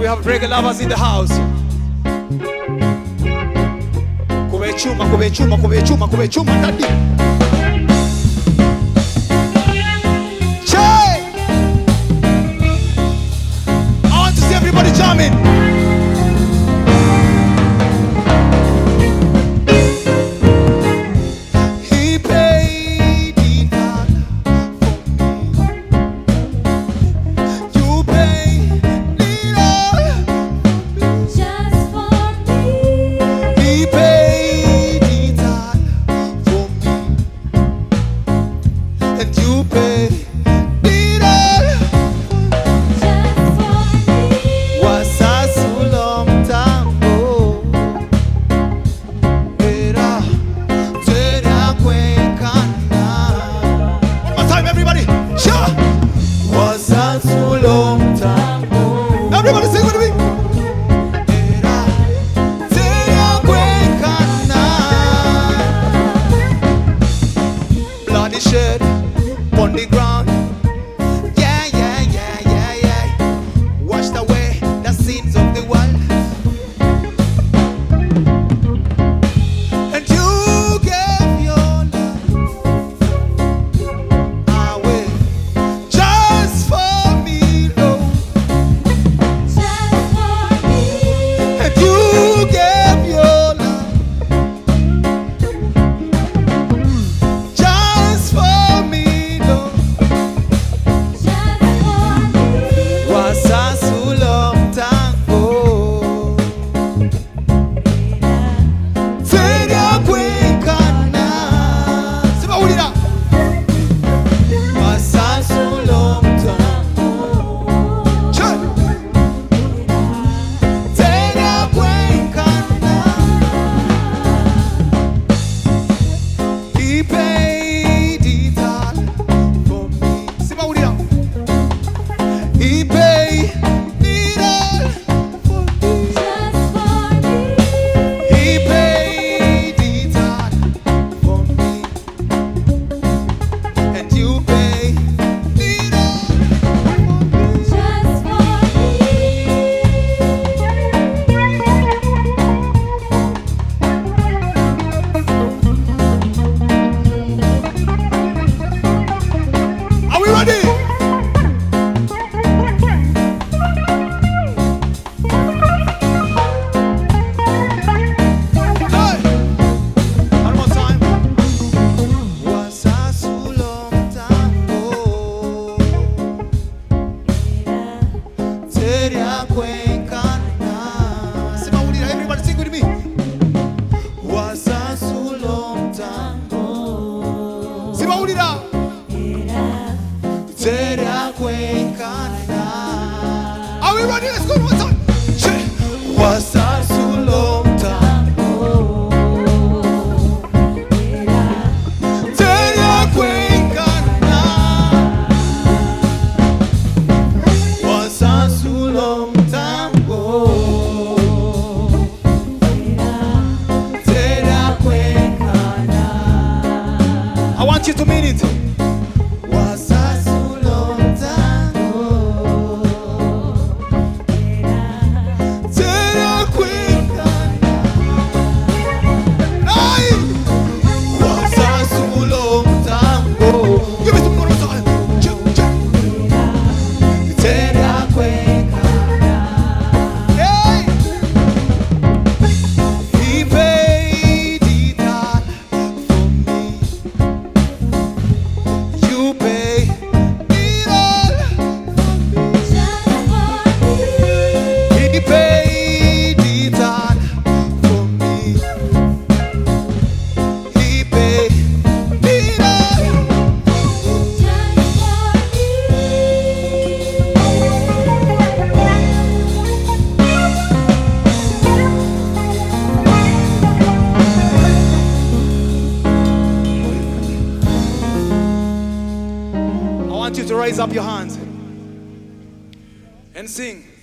we have reggae lovers in the house. Kube chuma, daddy. Che! I want to see everybody jamming. Everybody sing with me. Bloody shed on the ground. Yeah. Washed away the sins of the world. And you gave your life away just for me, Lord. And you gave your life just for me, Lord. Wasasulom tango. Tenya kwekana. Sema ulira. Wasasulom tango. Che. Tenya kwekana. He paid it all for me. Sema ulira. He paid it all for me. He paid it all for me. And you paid it all for me. Are we ready? Hey! One more time. Wasasulom tango. Teria kwekana. Sema ulira, everybody sing with me. Wasasulom tango. Sema ulira. Teria kwekana. Are we ready? Let's go one more time. Che. Wasasulom tango. Teria kwekana. Wasasulom tango. Teria kwekana. I want you to mean it. Wasasulom tango. Teria kwekana. Ay! Wasasulom tango. Give me some more time. Teria kwekana. Hey! He paid it all for me. You paid it all for me. He paid it all for me. He paid it all. I want you to raise up your hands and sing.